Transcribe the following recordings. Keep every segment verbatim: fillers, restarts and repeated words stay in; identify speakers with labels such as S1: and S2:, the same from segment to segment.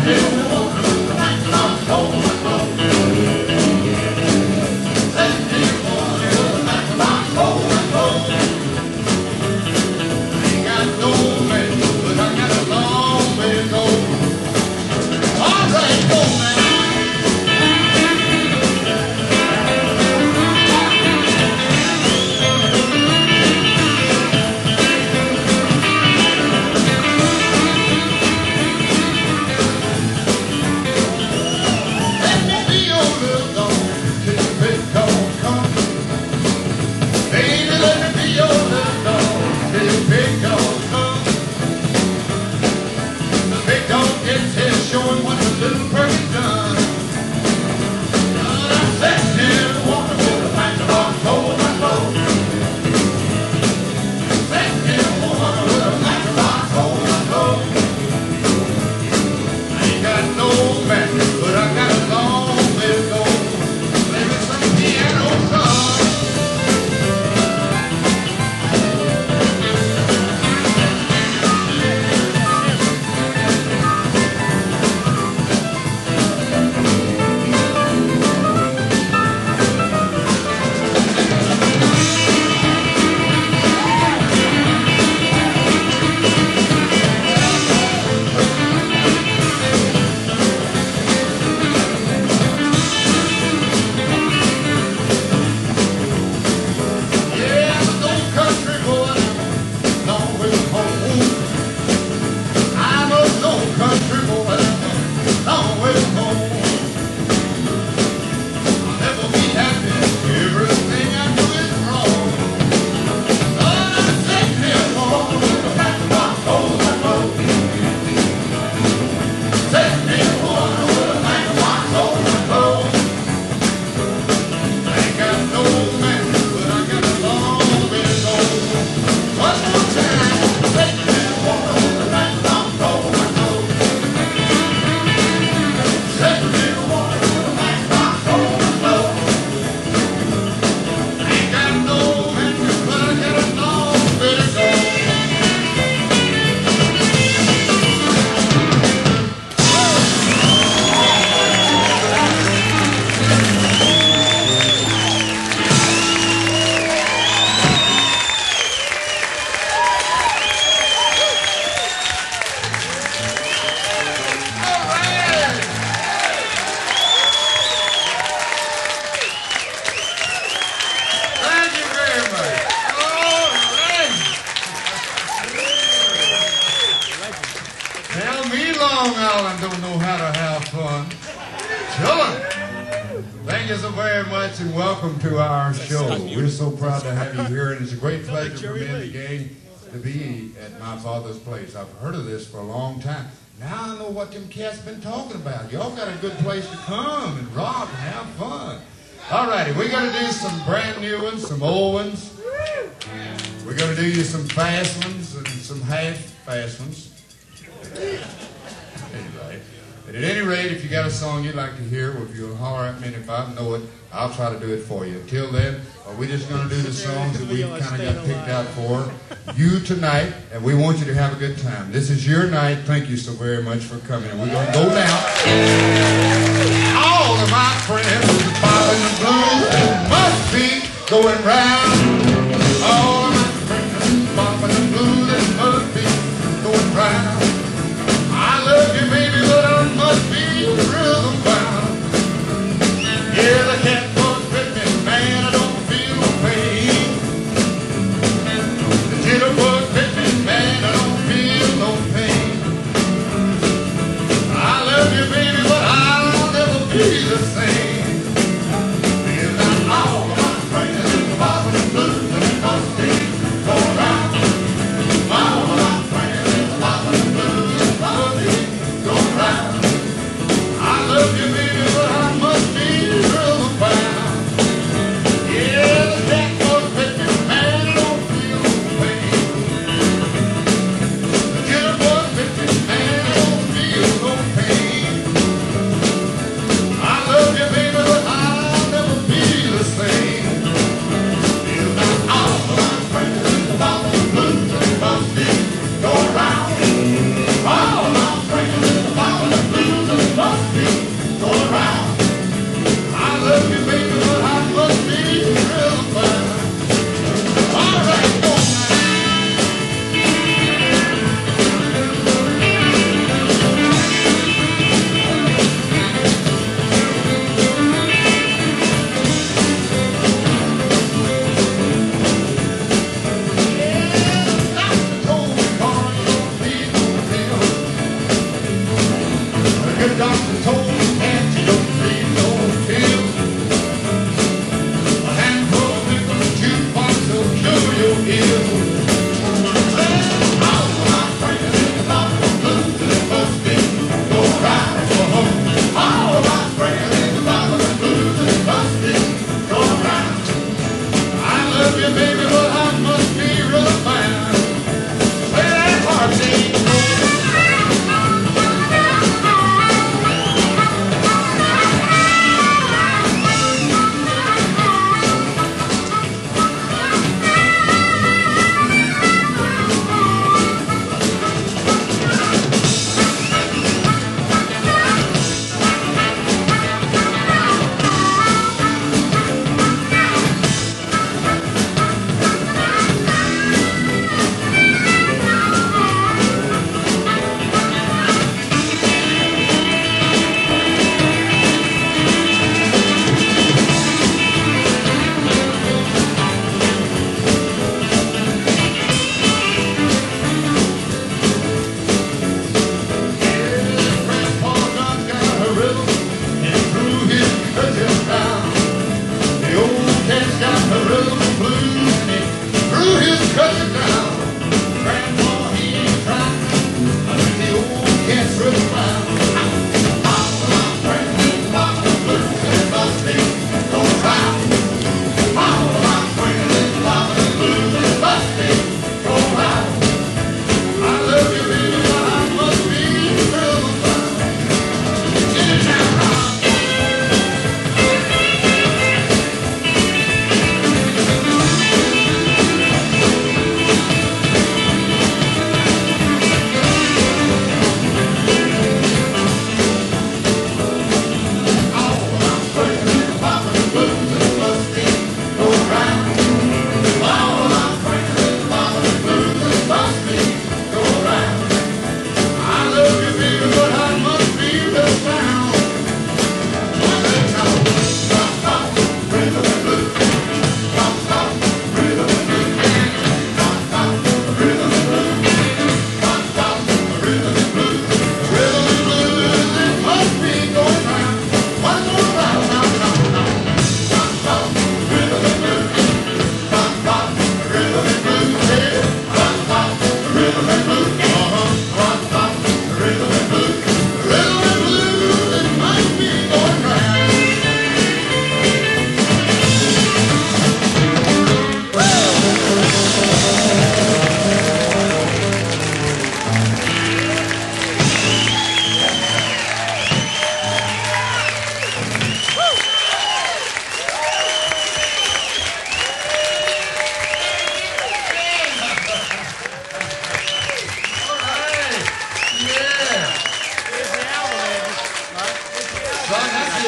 S1: Long Island don't know how to have fun. Chillin'. Thank you so very much and welcome to our show. We're so proud to have you here, and it's a great pleasure for me and the gang to be at my father's place. I've heard of this for a long time. Now I know what them cats been talking about. Y'all got a good place to come and rock and have fun. All righty, we're going to do some brand new ones, some old ones. We're going to do you some fast ones and some half fast ones. Anyway, but at any rate, if you got a song you'd like to hear, or if you'll holler at me, and if I know it, I'll try to do it for you. Until then, uh, we're just going to do the songs that we kind of got picked out for you tonight, and we want you to have a good time. This is your night. Thank you so very much for coming. And we're going to go now. All of my friends are popping the blues must be going round. All of my friends are popping the blues and must be going round. I love you, baby, but I must be rhythm bound. Yeah, the cat was with me, man, I don't feel no pain. The jitter was with me, man, I don't feel no pain. I love you, baby, but I'll never be the same. Because I'm all of my friends, popping the blues.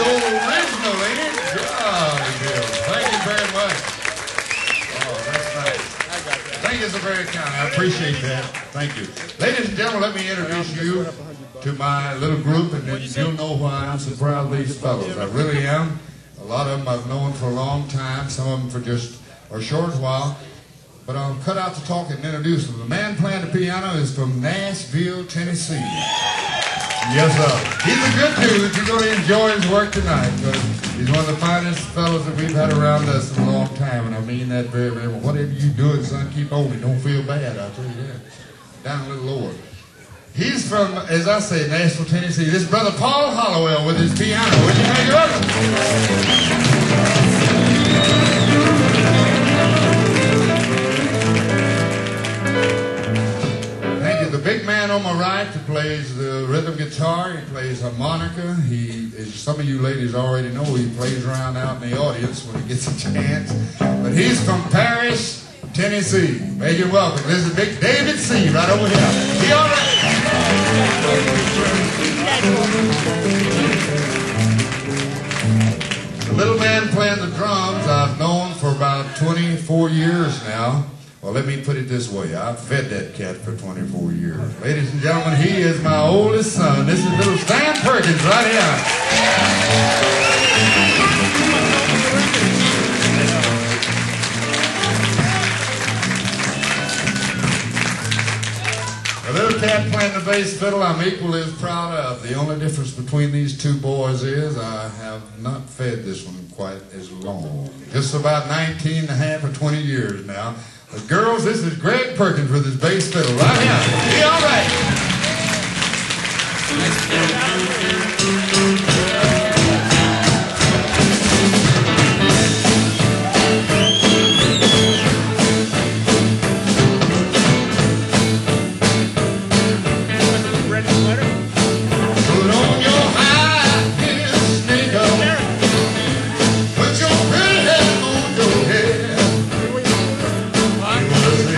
S1: original, ain't it? Golly, Bill. Thank you very much. Oh, that's nice. Thank you so very kind. I appreciate that. Thank you. Ladies and gentlemen, let me introduce you to my little group, and then you'll know why I'm so proud of these fellows. I really am. A lot of them I've known for a long time, some of them for just a short while. But I'll cut out the talk and introduce them. The man playing the piano is from Nashville, Tennessee. Yes, sir. He's a good dude. You're going to enjoy his work tonight because he's one of the finest fellows that we've had around us in a long time. And I mean that very, very well. Whatever you doing, son, keep on it. Don't feel bad, I'll tell you that. Down a little lower. He's from, as I say, Nashville, Tennessee. This is Brother Paul Hollowell with his piano. Would you make it welcome? The big man on my right who plays the rhythm guitar, he plays harmonica. He, as some of you ladies already know, he plays around out in the audience when he gets a chance. But he's from Paris, Tennessee. Make it welcome. This is Big David C. right over here. He all right? The little man playing the drums I've known for about twenty-four years now. Well, let me put it this way. I've fed that cat for twenty-four years. Ladies and gentlemen, he is my oldest son. This is little Stan Perkins right here. The little cat playing the bass fiddle I'm equally as proud of. The only difference between these two boys is I have not fed this one quite as long. Just about nineteen and a half or twenty years now. But girls, this is Greg Perkins with his bass fiddle right here. Be all right. Put on your high heels, sneak up. Put your pretty head on your head.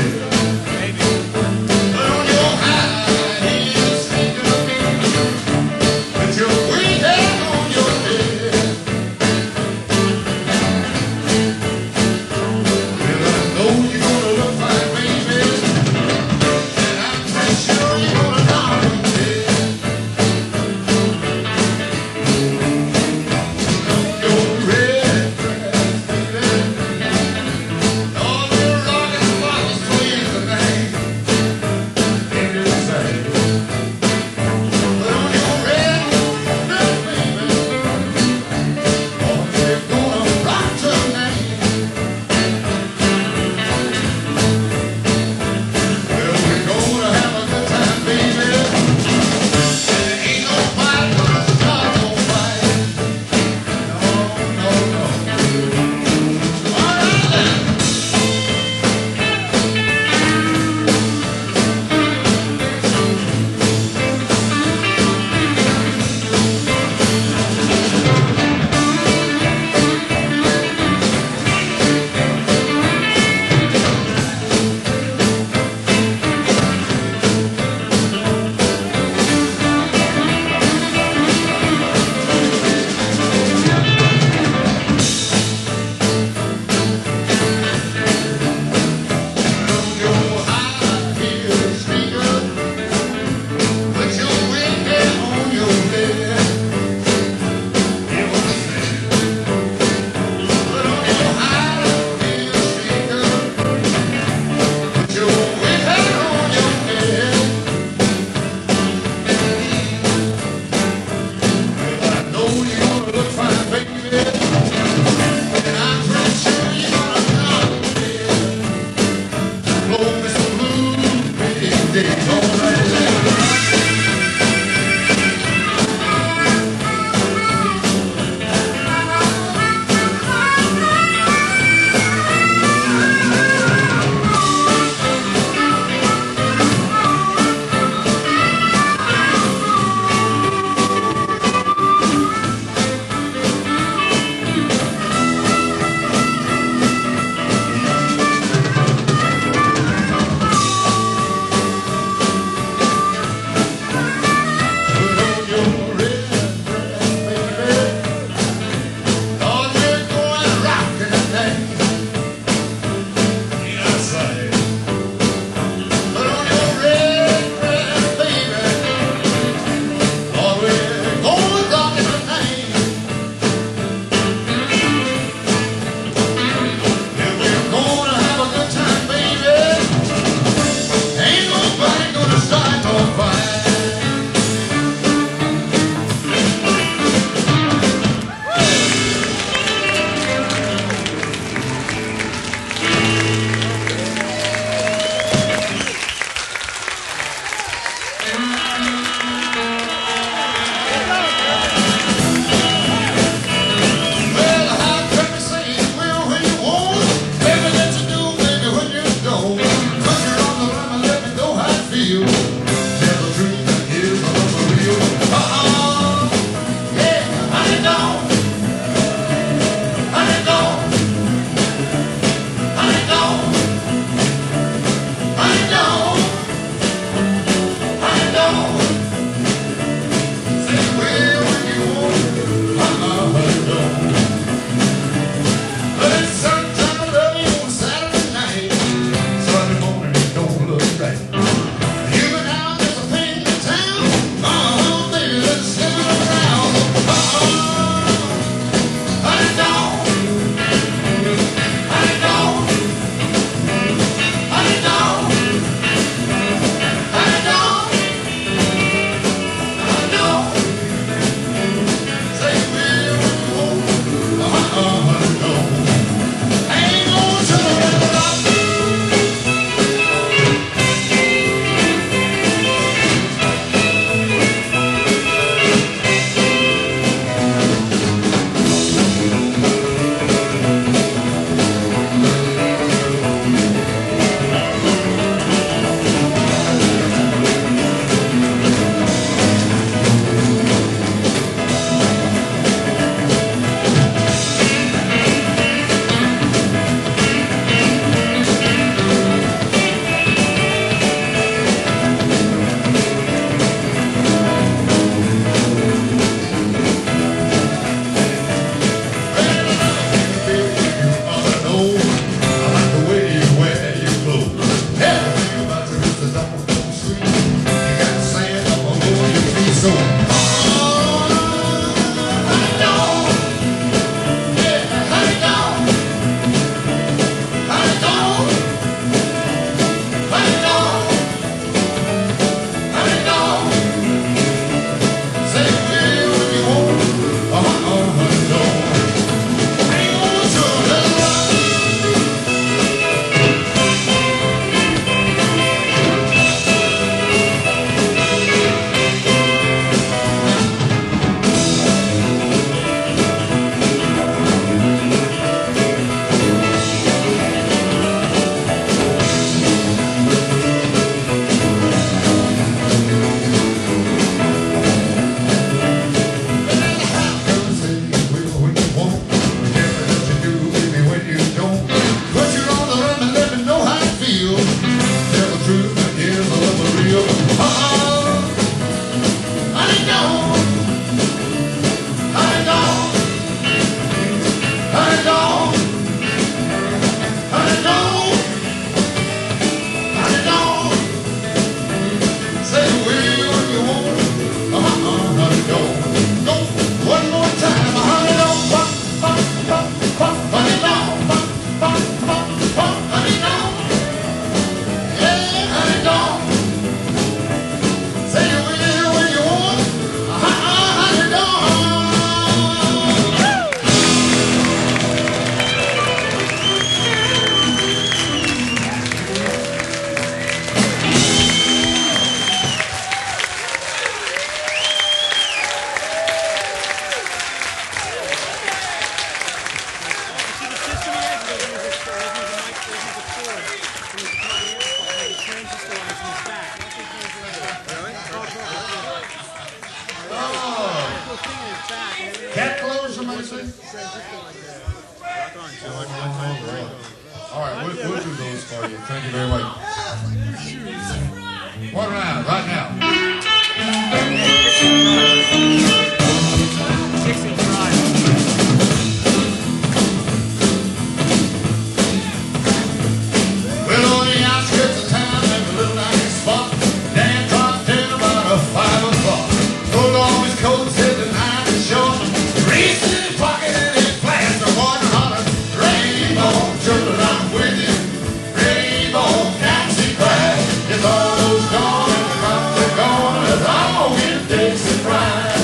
S1: Put on your high heels, sneak up. Oh. Cat clothes, somebody say? All right, we'll, we'll do those for you. Thank you very much. One round, right now. Well, on the outskirts of town, there's a little nice spot. Dan dropped in about a five o'clock. Pulled off his coat, said the night is short. Reached in his pocket and his flash, the one hollered, Rainbow, children, I'm with you. Rainbow, Nancy cried. It's almost gone and the crops are gone. It's all in Dixie pride.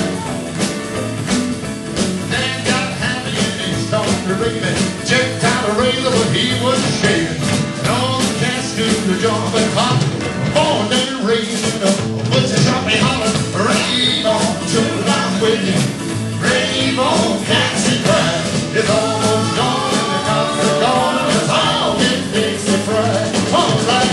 S1: Dan got happy and he started raving. Checked out a razor, but he wasn't shaving. And all the cats do the job and hot. Born and raised in a butcher shop, he hollered, Rainbow, children, I'm with you. Rainbow, Nancy cried. It's almost gone and the crops are gone. It's all in Dixie pride. All right.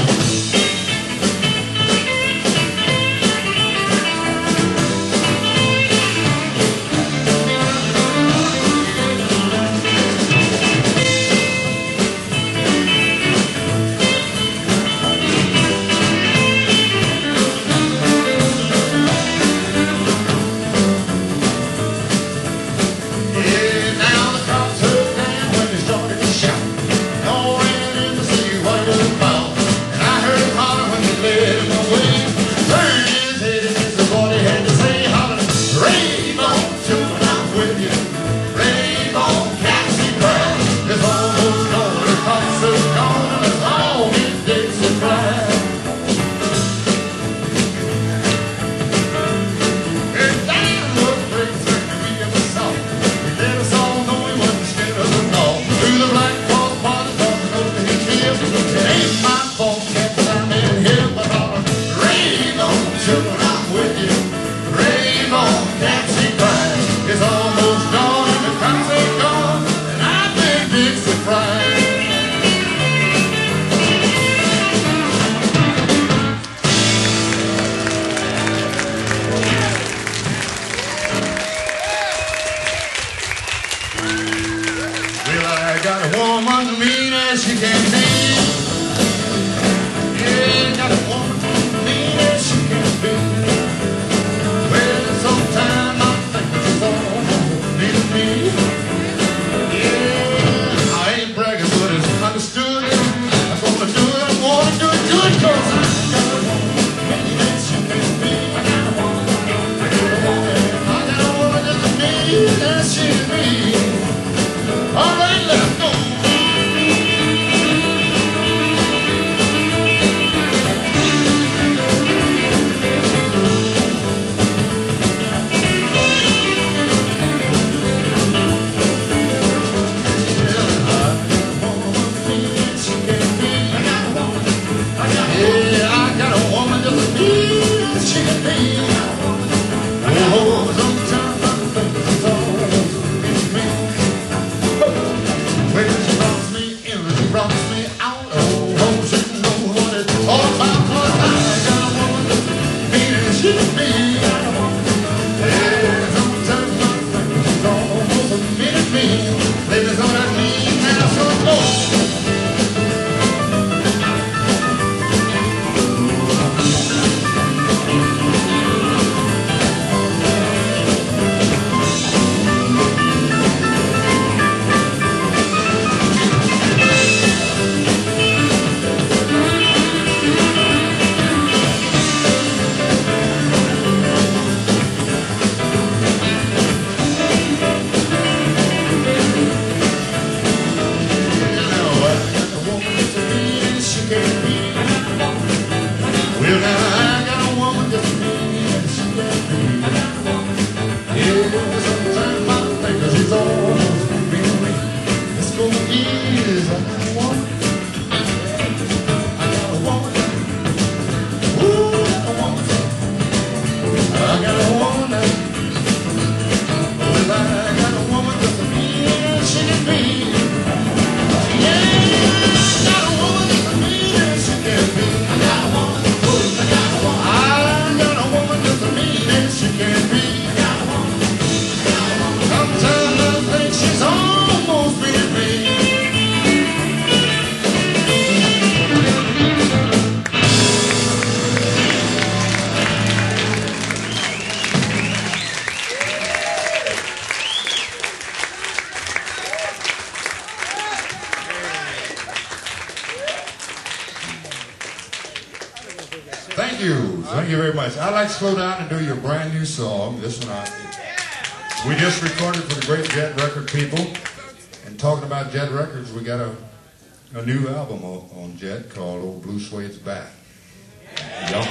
S1: you very much. I'd like to slow down and do your brand new song. This one I, we just recorded for the great Jet Record people. And talking about Jet Records, we got a, a new album on, on Jet called Old Blue Suede's Back. Yep.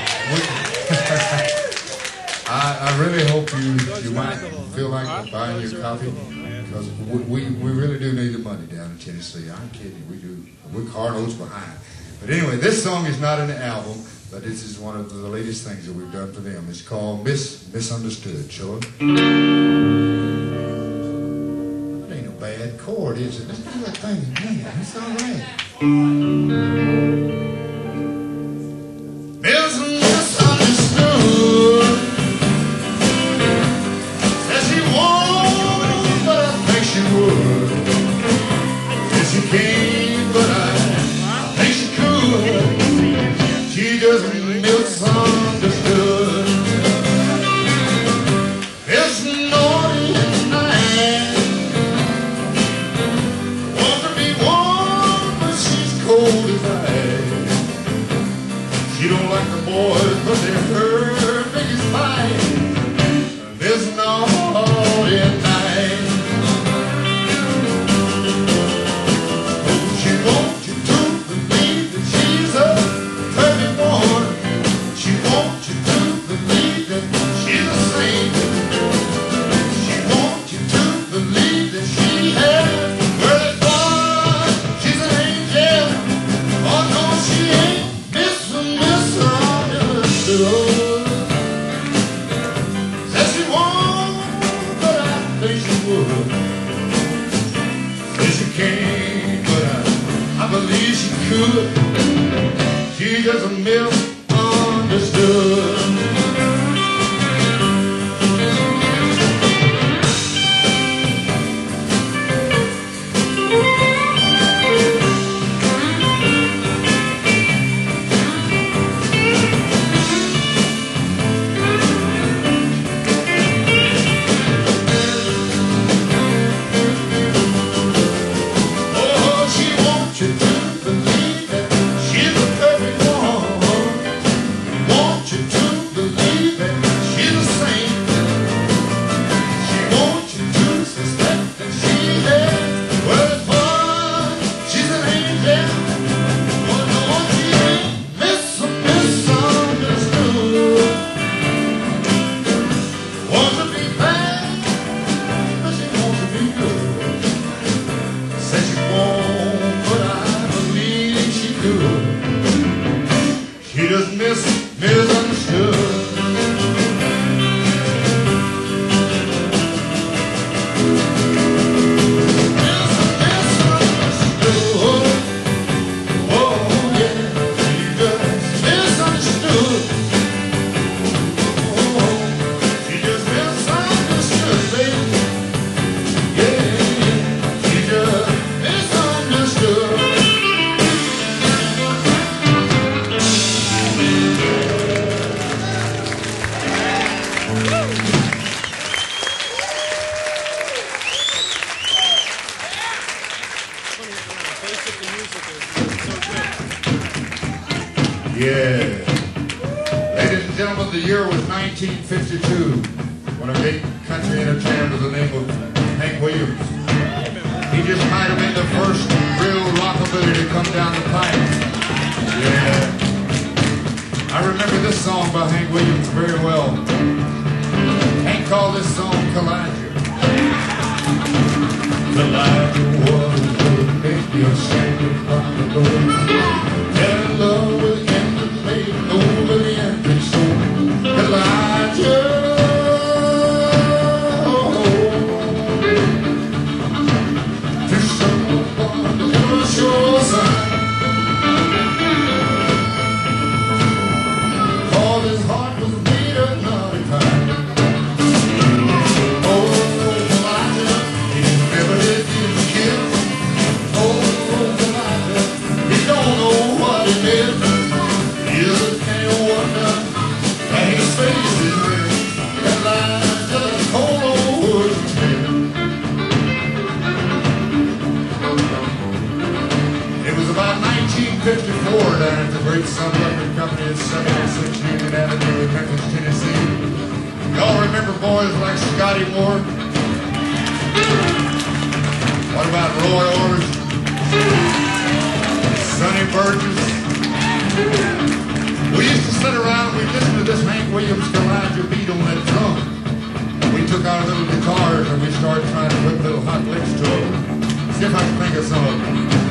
S1: I, I really hope you, you might feel like buying your copy, because we, we, we really do need the money down in Tennessee. I'm kidding, we do. We're carloads behind. But anyway, this song is not in the album, but this is one of the latest things that we've done for them. It's called Miss Misunderstood. Children. That ain't a bad chord, is it? Let's do that thing again. It's all right. Miss Misunderstood. Says she won't, but I think she would. Says she can't, but I think she could. She just misunderstood. It's naughty and nice. Wants to be warm, but she's cold as ice. She don't like the boys, but they're her biggest fight. This naughty and nice. Oh, she wants you to believe that she's a perfect woman. She wants you to believe that she's a saint. She wants you to believe that she has early born. She's an angel. Oh no, she ain't. Miss misunderstood. Says she won't, but I think she would. Says she can't, but I, I believe she could. She just a misunderstood. Oh, she wants you to believe that she's a perfect woman. Wants you to believe that she's a saint. She wants you to suspect that she has worth fun. She's an angel. Oh no, she ain't. Miss misunderstood. Wants to be bad, but she wants to be good. Says she won't, but I believe she could. She just mis misunderstood. Misunderstood. Oh yeah, she just misunderstood. Oh, she just misunderstood, baby. Yeah, she just misunderstood. Yeah. Ladies and gentlemen, the year was nineteen fifty-two, when a great country entertainer by the name of Hank Williams. He just might have been the first real rockabilly to come down the pipe. Yeah. I remember this song by Hank Williams very well. Hank called this song Kalijah. Kalijah was good, make your sacred from the door. And love will end the play over the empty soul. Kalijah. To someone to ever show sign. All his heart was beat another time. Oh, Kalijah, he never did get killed. Oh, Kalijah, he don't know what he did. He just can't wonder that his face is red. Kalijah, cold old wood. It was about nineteen fifty-four down at the great Sun Record Company at seventy-six Union Avenue in Buddy Moore? What about Roy Orbison? Sonny Burgess? We used to sit around and we'd listen to this Hank Williams Elijah beat on that drum. We took our little guitars and we started trying to put little hot licks to them. See if I can think of some of them.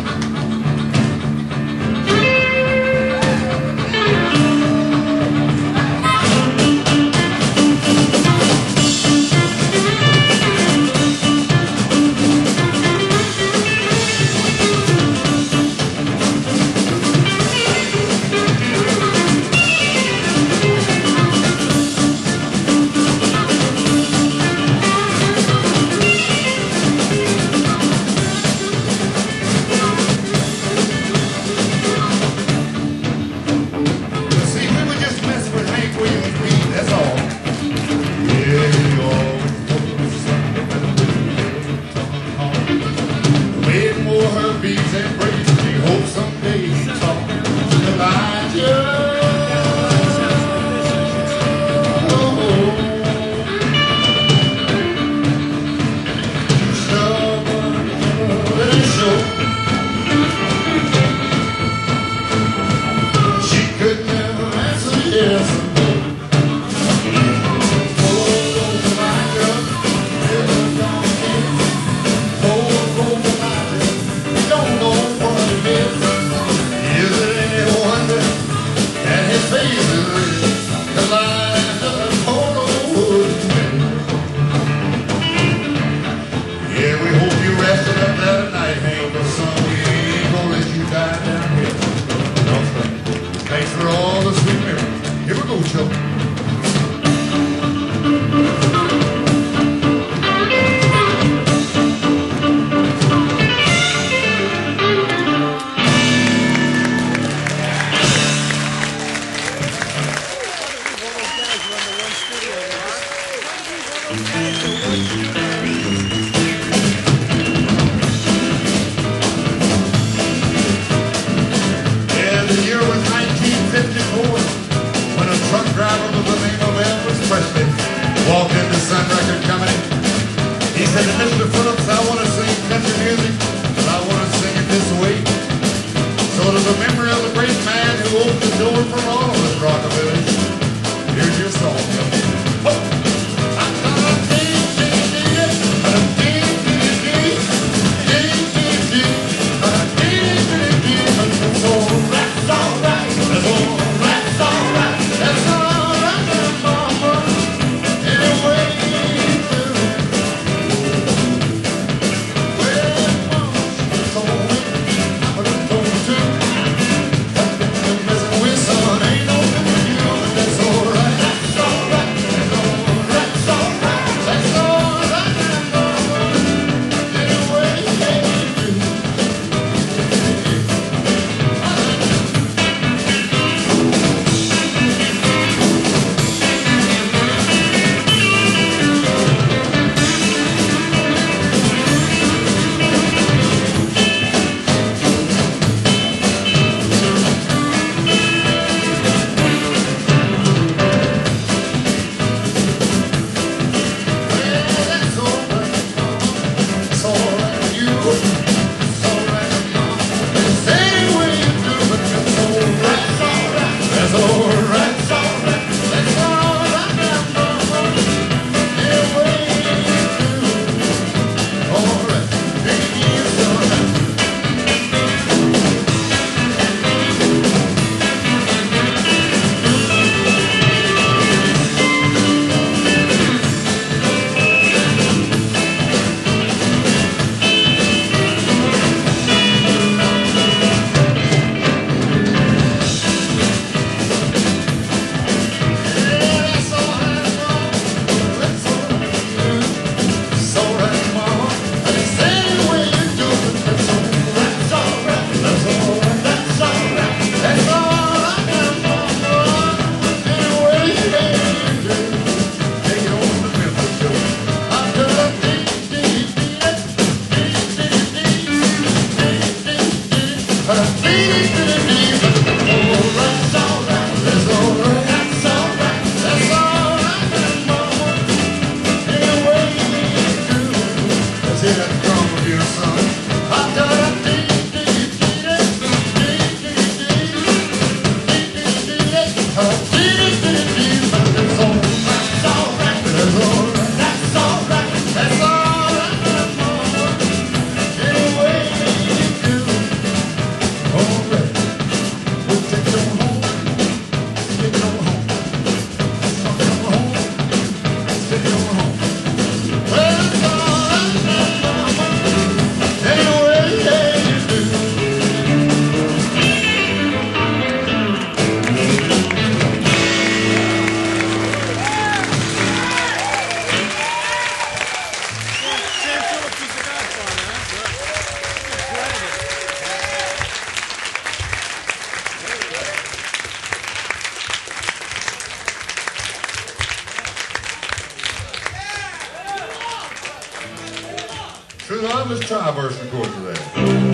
S1: True love, let's try a verse and chorus of that.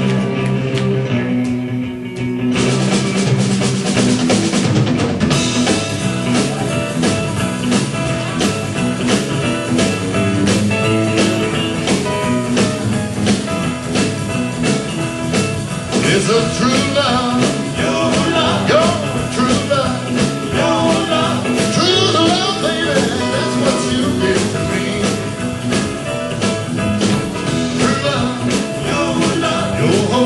S1: It's a true love, your love, your true love, your love, true love, baby, that's what you give to me. True love, your love, your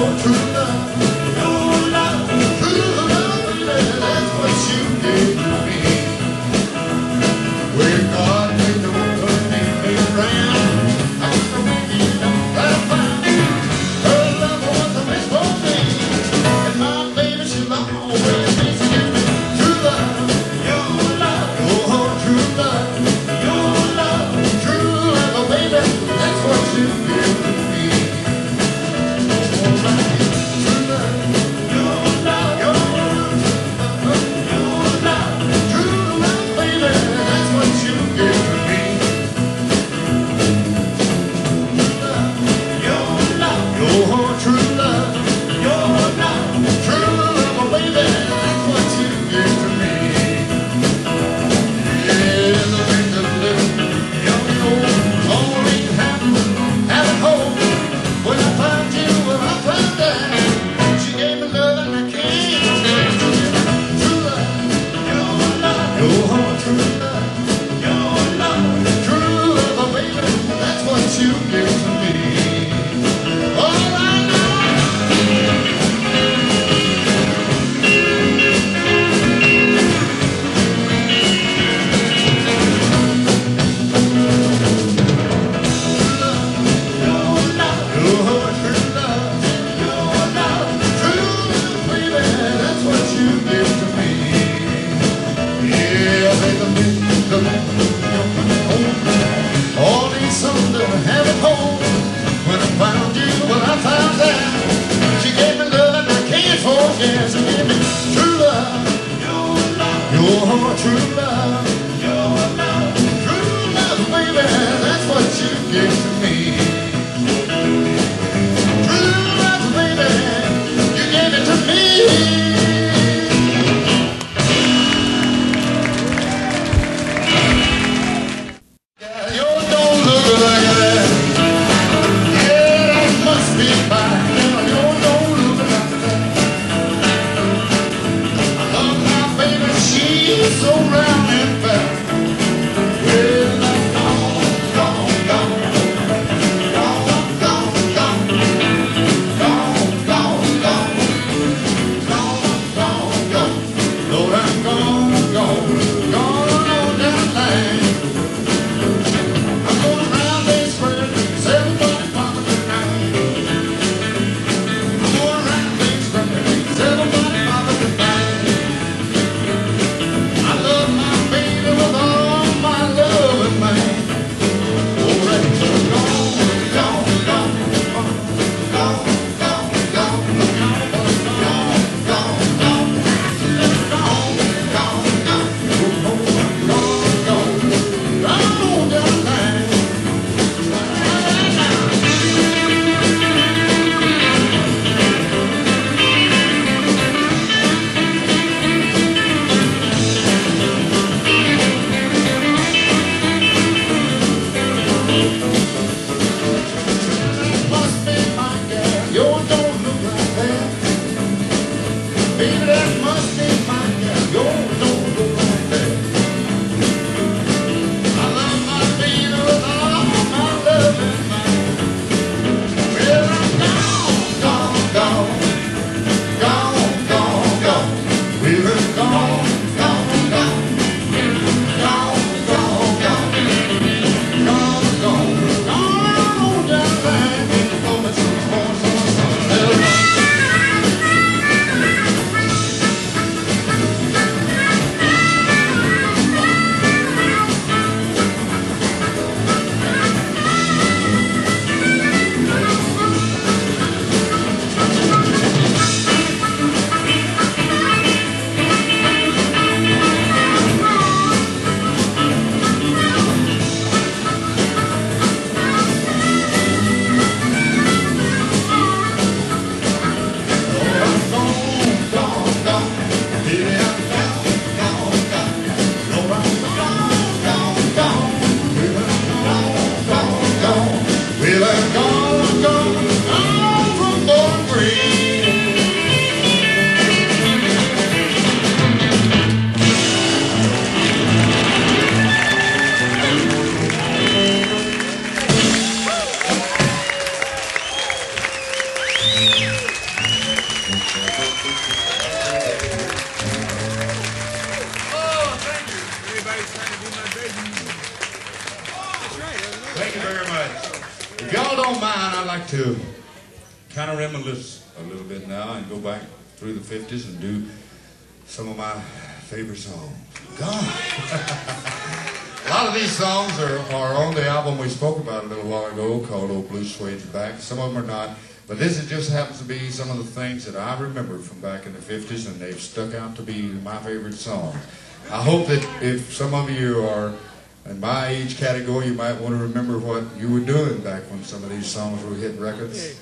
S1: very much. If y'all don't mind, I'd like to kind of reminisce a little bit now and go back through the fifties and do some of my favorite songs. God. A lot of these songs are, are on the album we spoke about a little while ago called Old Blue Suede Back. Some of them are not. But this is just happens to be some of the things that I remember from back in the fifties, and they've stuck out to be my favorite songs. I hope that if some of you are in my age category, you might want to remember what you were doing back when some of these songs were hitting records.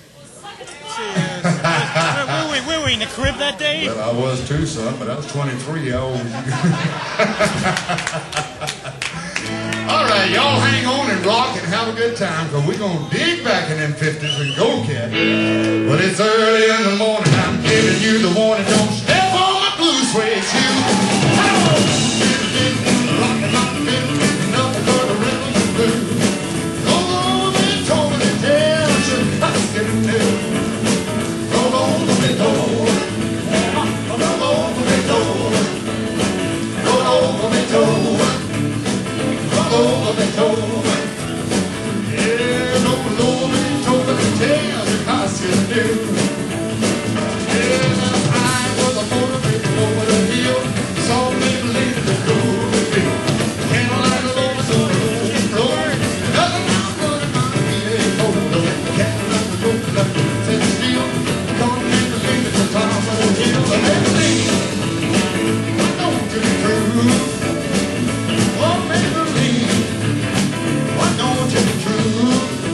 S2: where, were we, where were we in the crib that day?
S1: Well, I was too, son, but I was twenty-three. How old were you? All right, y'all hang on and rock and have a good time, because we're going to dig back in them fifties and go, cat. But it's early in the morning, I'm giving you the warning, don't step on my blue suede shoe. Rockin' on the middle, nothing but the rhythm and blues. Roll on the toe and tell you how to get it new. Roll on the toe, roll on the toe, roll on the toe. Over the toe, yeah, no over the toe, but the tail the costume do. Yeah, I was a motivated over the hill, saw me believe the cool to feel. Can't like a load so roll and roll. Nothing I'm good at my feet, hold up. Can't like the rope like set still. Can't make the limit to time on the hill. But everything, I know to be true. Oh, baby. Don't you be true?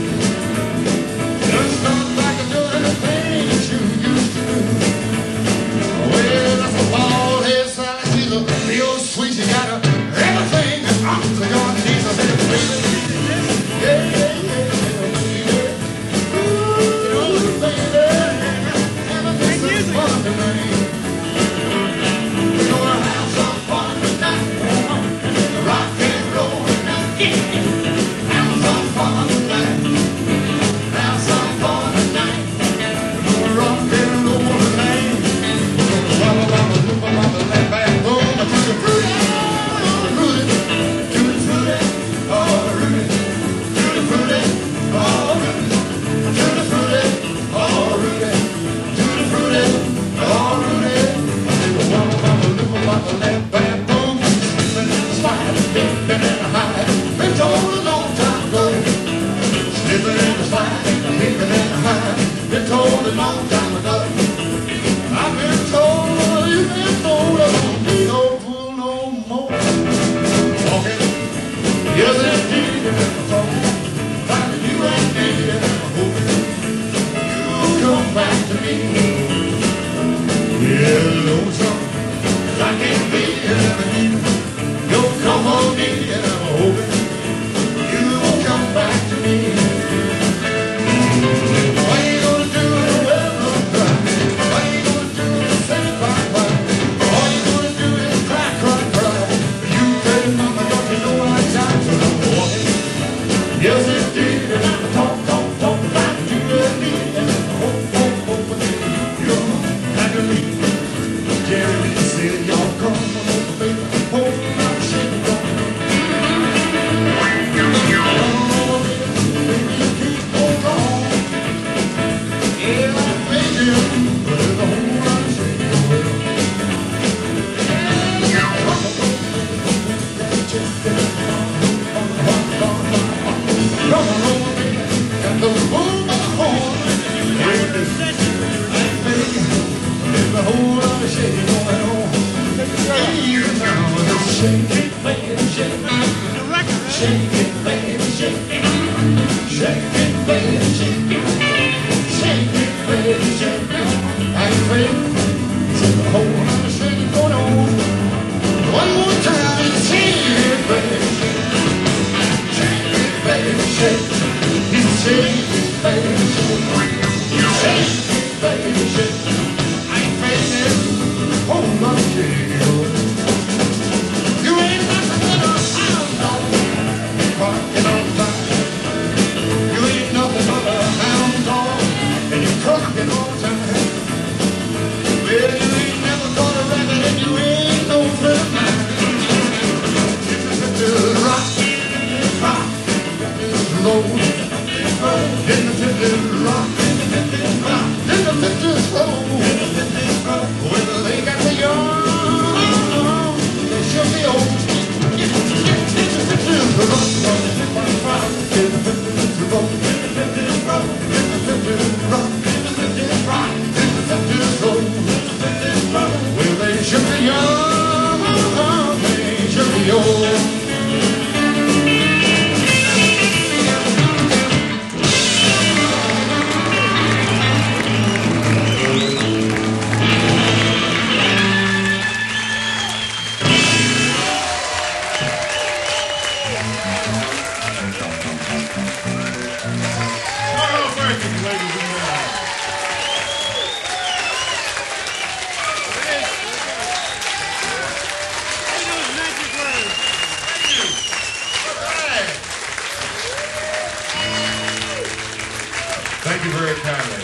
S1: Just not like a doing the things you used to do. Well, that's a bald head side. She's a real sweet. She got a, everything that I'm gonna need. So say, baby, yeah, yeah, yeah, baby. Ooh, baby, everything's so fun to me. We're gonna have some fun tonight. Rock and roll tonight. Yeah. Been told a long time ago. I've been told, you've been told I won't be no fool no more. Walking, yes indeed, and I'm talking. Finding you and me, and I'm hoping you'll come back to me. Yeah, Lord, something I can't be, and I need you'll come on me, and I'm hoping you'll come back to me. Yes, indeed, and I'm talk, talk, talk about you and me, and hope, hope, hope, you're back to me. Jerry said, y'all come over, baby, hold my shit, don't oh, baby, you keep on going. Yeah, I'm making, but there's a whole lot of shit going on. Come on over, baby, got the room by the horn. There's a whole lot of shaking going on. Even now, just shake it, baby, shake it. Shake it, baby, shake it. Shake it, baby, shake it. Shake it, baby, shake it. I think there's a whole lot of shaking going on. One more time, shake it, baby, shake it. Baby, shake, he's shaking, baby. in the fifties rock, in the fifties rock, in the fifties roll. Well, they got the young, they should be old. In the fifties rock, in the fifties rock, in the fifties rock, in the fifties rock, in the fifties rock, in the fifties roll. Well, they should be young, they should be old. Thank you very kindly.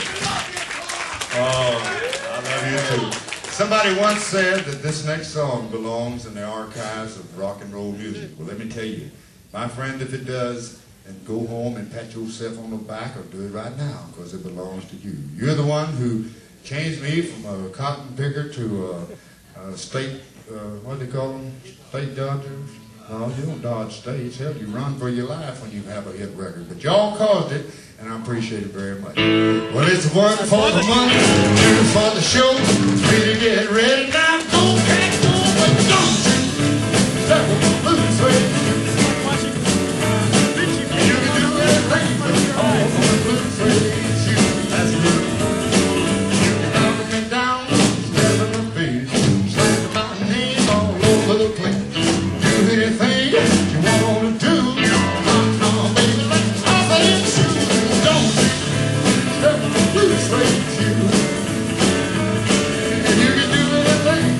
S1: Oh, I love you too. Somebody once said that this next song belongs in the archives of rock and roll music. Well, let me tell you, my friend, if it does, then go home and pat yourself on the back or do it right now, because it belongs to you. You're the one who changed me from a cotton picker to a, a state, uh, what do they call them, state dodgers? No, you don't dodge states. Hell, you run for your life when you have a hit record. But y'all caused it, and I appreciate it very much. Well, it's one for the money, two for the show. Three to get ready now. Go, cat, go, but don't you step on the blues suede shoes. You can do anything but all on the blues suede shoes. That's good. You can knock me down, step in my face, slam my name all over the place. Do anything you want to do. Come on, baby, let's talk in shoes. Don't you step on the blue suede shoes. And you can do anything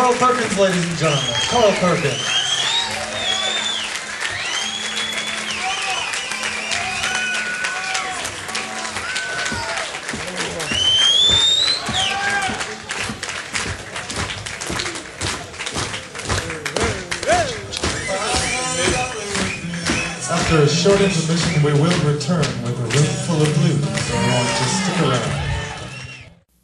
S3: Carl Perkins, ladies and gentlemen. Carl Perkins. After a short intermission, we will return with a room full of blues, so I want to stick around.